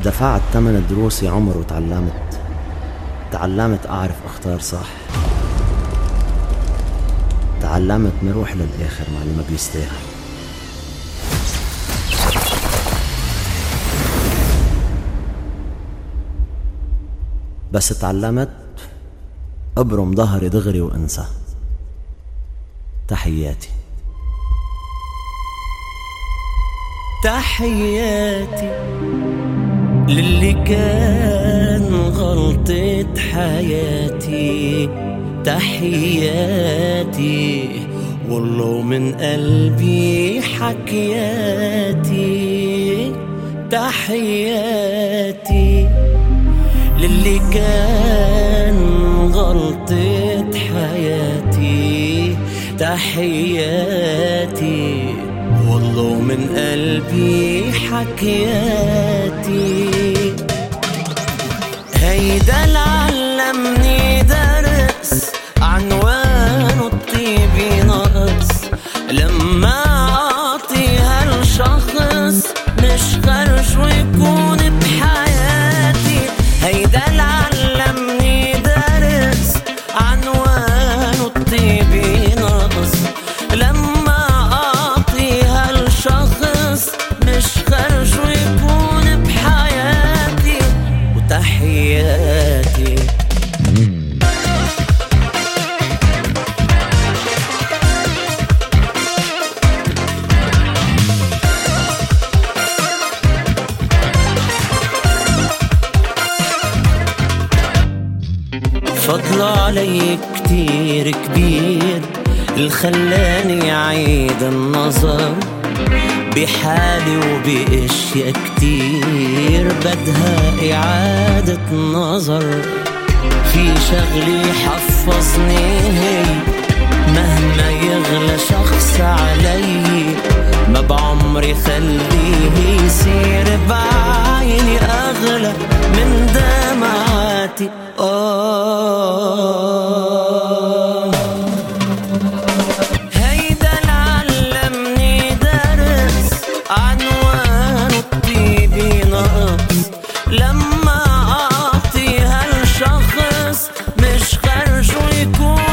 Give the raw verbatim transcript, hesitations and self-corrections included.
دفعت ثمن دروسي عمر وتعلمت تعلمت أعرف أختار صح. تعلمت نروح للآخر مع اللي ما بيستاهل. بس تعلمت أبرم ظهري دغري وأنسى. تحياتي تحياتي للي كان غلطة حياتي. تحياتي والله من قلبي حكياتي. تحياتي للي كان غلطة حياتي. تحياتي والله من قلبي حكياتي. هيدا العلمني درس عنوانه الطيب نقص. لما أعطي هالشخص مش خرج ويكون بحياتي. هيدا العلمني درس عنوانه الطيب نقص. لما أعطي هالشخص مش خرج ويكون بحياتي. وتحياتي فضل علي كتير كبير اللي خلاني عيد النظر بحالي وبأشياء كتير بدها إعادة نظر. في شغلي حفظني هي مهما يغلى شخص علي ما بعمري خليه يصير بعيني أغلى من دمعاتي. آه هيدا العلمني درس عنوانه الطيب نقص. لما أعطي هالشخص مش خرج ويكون